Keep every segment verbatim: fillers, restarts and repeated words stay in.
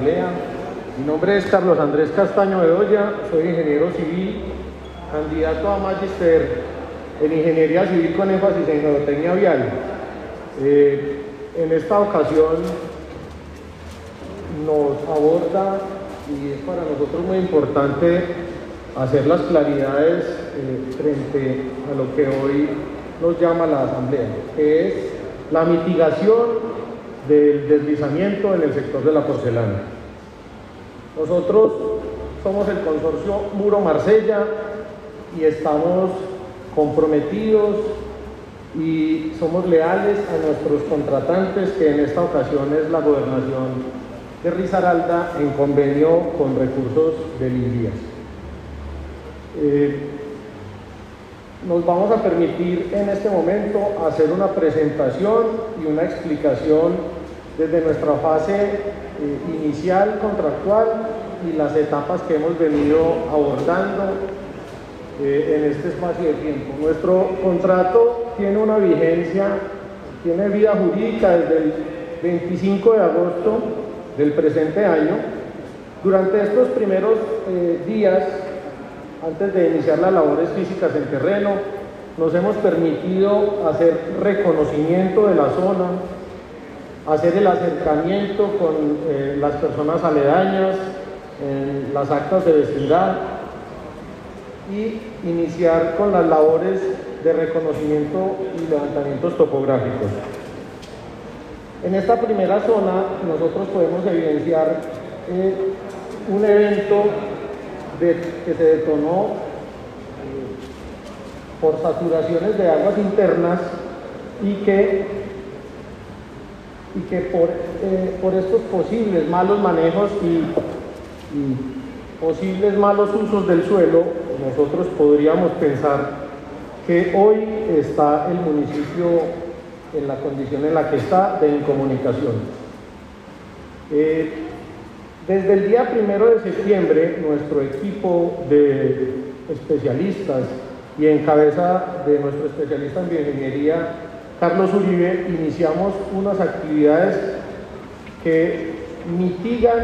Asamblea. Mi nombre es Carlos Andrés Castaño Bedoya, soy ingeniero civil, candidato a magíster en Ingeniería Civil con énfasis en geotecnia vial. Eh, en esta ocasión nos aborda, y es para nosotros muy importante, hacer las claridades eh, frente a lo que hoy nos llama la Asamblea, que es la mitigación del deslizamiento en el sector de la porcelana. Nosotros somos el consorcio Muro Marsella y estamos comprometidos y somos leales a nuestros contratantes, que en esta ocasión es la Gobernación de Risaralda en convenio con recursos del INVIAS. Eh, nos vamos a permitir en este momento hacer una presentación y una explicación desde nuestra fase eh, inicial contractual y las etapas que hemos venido abordando eh, en este espacio de tiempo. Nuestro contrato tiene una vigencia, tiene vida jurídica desde el veinticinco de agosto del presente año. Durante estos primeros eh, días, antes de iniciar las labores físicas en terreno, nos hemos permitido hacer reconocimiento de la zona, hacer el acercamiento con eh, las personas aledañas, en las actas de vecindad y iniciar con las labores de reconocimiento y levantamientos topográficos. En esta primera zona nosotros podemos evidenciar eh, un evento de, que se detonó eh, por saturaciones de aguas internas y que, y que por, eh, por estos posibles malos manejos y, y posibles malos usos del suelo, nosotros podríamos pensar que hoy está el municipio en la condición en la que está de incomunicación. Eh, desde el día primero de septiembre, nuestro equipo de especialistas y en cabeza de nuestro especialista en bioingeniería, Carlos Uribe, iniciamos unas actividades que mitigan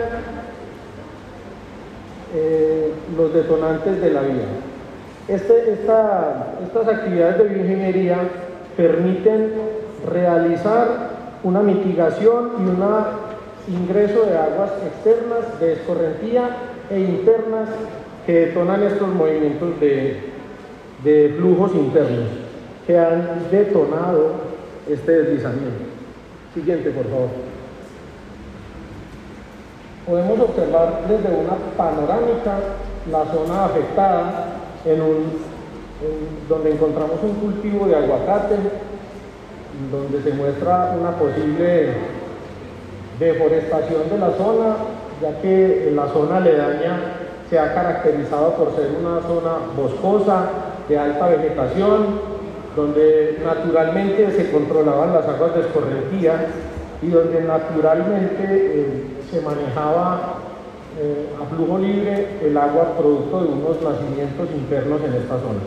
eh, los detonantes de la vía. Este, esta, estas actividades de bioingeniería permiten realizar una mitigación y un ingreso de aguas externas, de escorrentía e internas que detonan estos movimientos de, de flujos internos que han detonado este deslizamiento. Siguiente, por favor. Podemos observar desde una panorámica la zona afectada en un, en, donde encontramos un cultivo de aguacate, donde se muestra una posible deforestación de la zona, ya que la zona aledaña se ha caracterizado por ser una zona boscosa, de alta vegetación, donde naturalmente se controlaban las aguas de escorrentía y donde naturalmente eh, se manejaba eh, a flujo libre el agua producto de unos nacimientos internos en esta zona.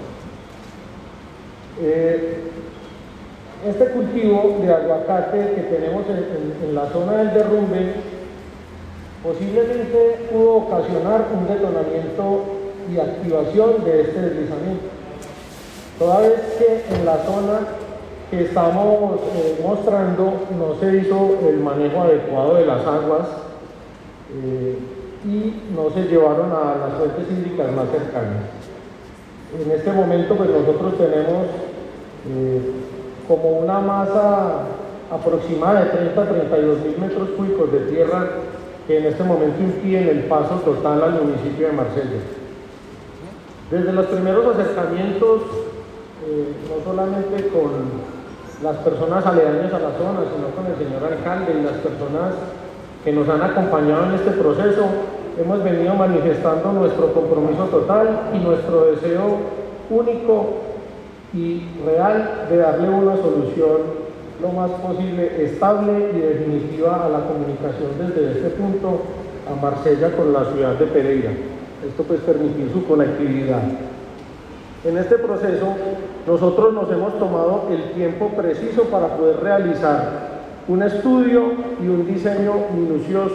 Eh, Este cultivo de aguacate que tenemos en, en, en la zona del derrumbe posiblemente pudo ocasionar un detonamiento y activación de este deslizamiento. Toda vez que en la zona que estamos eh, mostrando no se hizo el manejo adecuado de las aguas eh, y no se llevaron a las fuentes hídricas más cercanas. En este momento pues nosotros tenemos eh, como una masa aproximada de treinta a treinta y dos mil metros cúbicos de tierra que en este momento impiden el paso total al municipio de Marsella. Desde los primeros acercamientos, eh, no solamente con las personas aledañas a la zona, sino con el señor alcalde y las personas que nos han acompañado en este proceso, hemos venido manifestando nuestro compromiso total y nuestro deseo único y real de darle una solución lo más posible estable y definitiva a la comunicación desde este punto a Marsella con la ciudad de Pereira. Esto pues permitir su conectividad. En este proceso nosotros nos hemos tomado el tiempo preciso para poder realizar un estudio y un diseño minucioso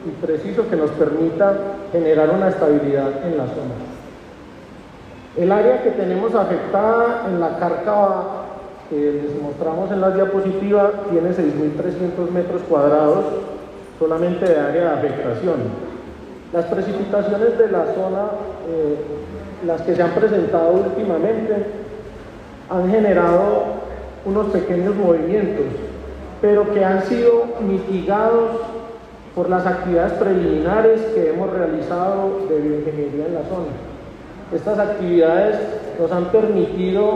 y preciso que nos permita generar una estabilidad en la zona. El área que tenemos afectada en la cárcava que les mostramos en la diapositiva tiene seis mil trescientos metros cuadrados solamente de área de afectación. Las precipitaciones de la zona, eh, las que se han presentado últimamente, han generado unos pequeños movimientos, pero que han sido mitigados por las actividades preliminares que hemos realizado de bioingeniería en la zona. Estas actividades nos han permitido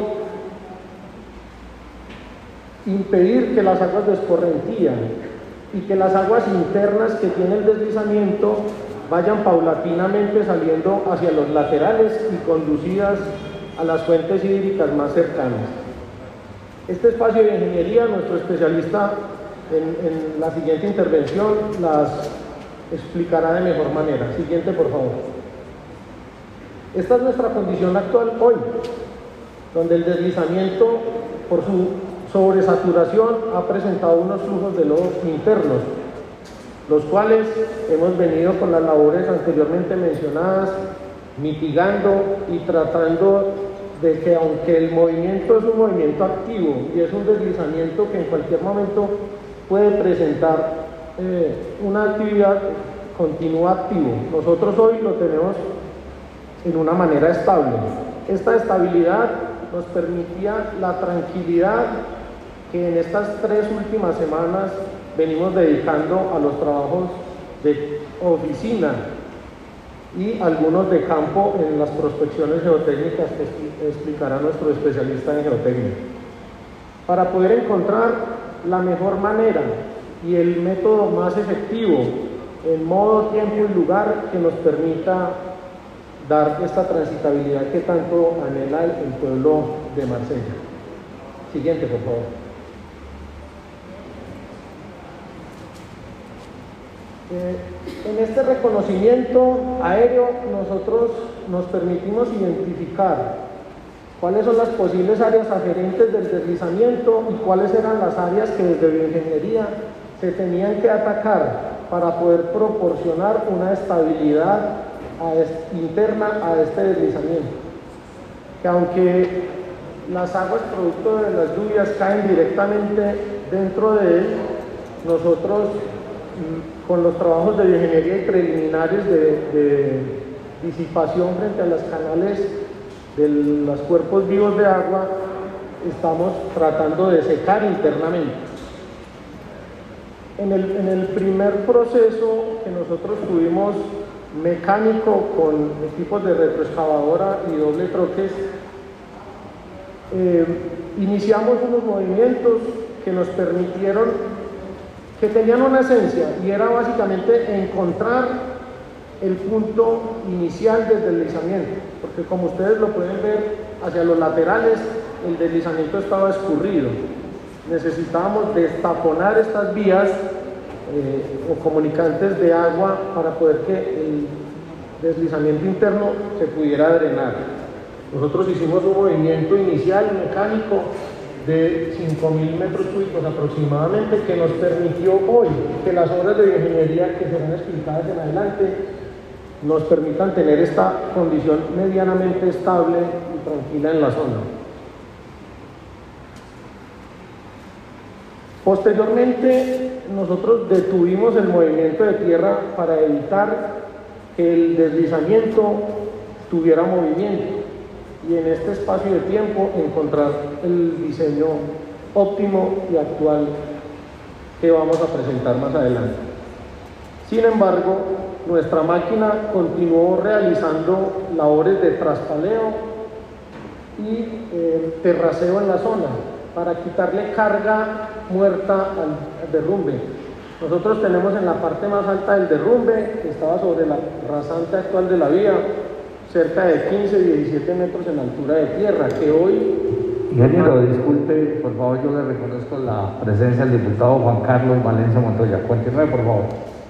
impedir que las aguas de escorrentía y que las aguas internas que tiene el deslizamiento vayan paulatinamente saliendo hacia los laterales y conducidas a las fuentes hídricas más cercanas. Este espacio de ingeniería, nuestro especialista en, en la siguiente intervención las explicará de mejor manera. Siguiente, por favor. Esta es nuestra condición actual hoy, donde el deslizamiento, por su sobresaturación, ha presentado unos flujos de lodo internos, los cuales hemos venido con las labores anteriormente mencionadas, mitigando y tratando de que, aunque el movimiento es un movimiento activo y es un deslizamiento que en cualquier momento puede presentar eh, una actividad, continúa activo. Nosotros hoy lo tenemos en una manera estable. Esta estabilidad nos permitía la tranquilidad que en estas tres últimas semanas venimos dedicando a los trabajos de oficina y algunos de campo en las prospecciones geotécnicas que explicará nuestro especialista en geotecnia, para poder encontrar la mejor manera y el método más efectivo en modo, tiempo y lugar que nos permita dar esta transitabilidad que tanto anhela el pueblo de Marsella. Siguiente, por favor. Eh, en este reconocimiento aéreo nosotros nos permitimos identificar cuáles son las posibles áreas aferentes del deslizamiento y cuáles eran las áreas que desde bioingeniería se tenían que atacar para poder proporcionar una estabilidad a este, interna a este deslizamiento. Que aunque las aguas producto de las lluvias caen directamente dentro de él, nosotros con los trabajos de bioingeniería y preliminares de, de disipación frente a los canales de los cuerpos vivos de agua, estamos tratando de secar internamente. En el, en el primer proceso que nosotros tuvimos mecánico con equipos de retroexcavadora y doble troques, eh, iniciamos unos movimientos que nos permitieron, que tenían una esencia, y era básicamente encontrar el punto inicial del deslizamiento, porque como ustedes lo pueden ver hacia los laterales, el deslizamiento estaba escurrido. Necesitábamos destaponar estas vías eh, o comunicantes de agua para poder que el deslizamiento interno se pudiera drenar. Nosotros hicimos un movimiento inicial mecánico de cinco mil metros cúbicos aproximadamente, que nos permitió hoy que las obras de bioingeniería que serán explicadas en adelante nos permitan tener esta condición medianamente estable y tranquila en la zona. Posteriormente, nosotros detuvimos el movimiento de tierra para evitar que el deslizamiento tuviera movimiento, y en este espacio de tiempo encontrar el diseño óptimo y actual que vamos a presentar más adelante. Sin embargo, nuestra máquina continuó realizando labores de traspaleo y eh, terraceo en la zona para quitarle carga muerta al derrumbe. Nosotros tenemos en la parte más alta del derrumbe, que estaba sobre la rasante actual de la vía, cerca de quince a diecisiete metros en altura de tierra, que hoy... Ingeniero, disculpe, por favor, yo le reconozco la presencia del diputado Juan Carlos Valencia Montoya. Continúe, por favor.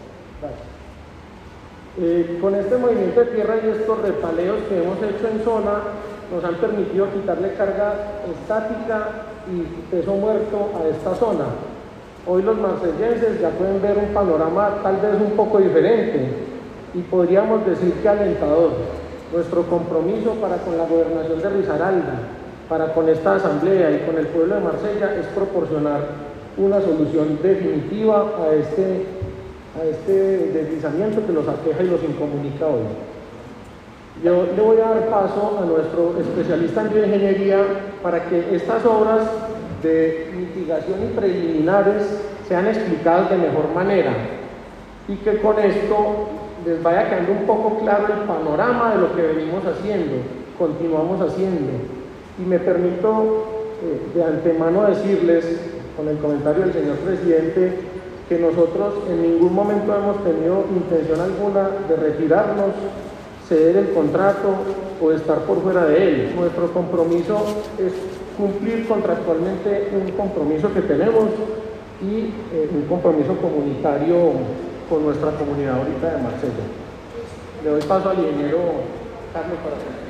Eh, con este movimiento de tierra y estos repaleos que hemos hecho en zona, nos han permitido quitarle carga estática y peso muerto a esta zona. Hoy los marsellenses ya pueden ver un panorama tal vez un poco diferente y podríamos decir que alentador. Nuestro compromiso para con la gobernación de Risaralda, para con esta asamblea y con el pueblo de Marsella es proporcionar una solución definitiva a este, a este deslizamiento que los aqueja y los incomunica hoy. Yo le voy a dar paso a nuestro especialista en bioingeniería para que estas obras de mitigación y preliminares sean explicadas de mejor manera y que con esto les vaya quedando un poco claro el panorama de lo que venimos haciendo, continuamos haciendo. Y me permito eh, de antemano decirles, con el comentario del señor presidente, que nosotros en ningún momento hemos tenido intención alguna de retirarnos, ceder el contrato o estar por fuera de él. Nuestro compromiso es cumplir contractualmente un compromiso que tenemos y eh, un compromiso comunitario con nuestra comunidad ahorita de Marsella. Le doy paso al ingeniero Carlos para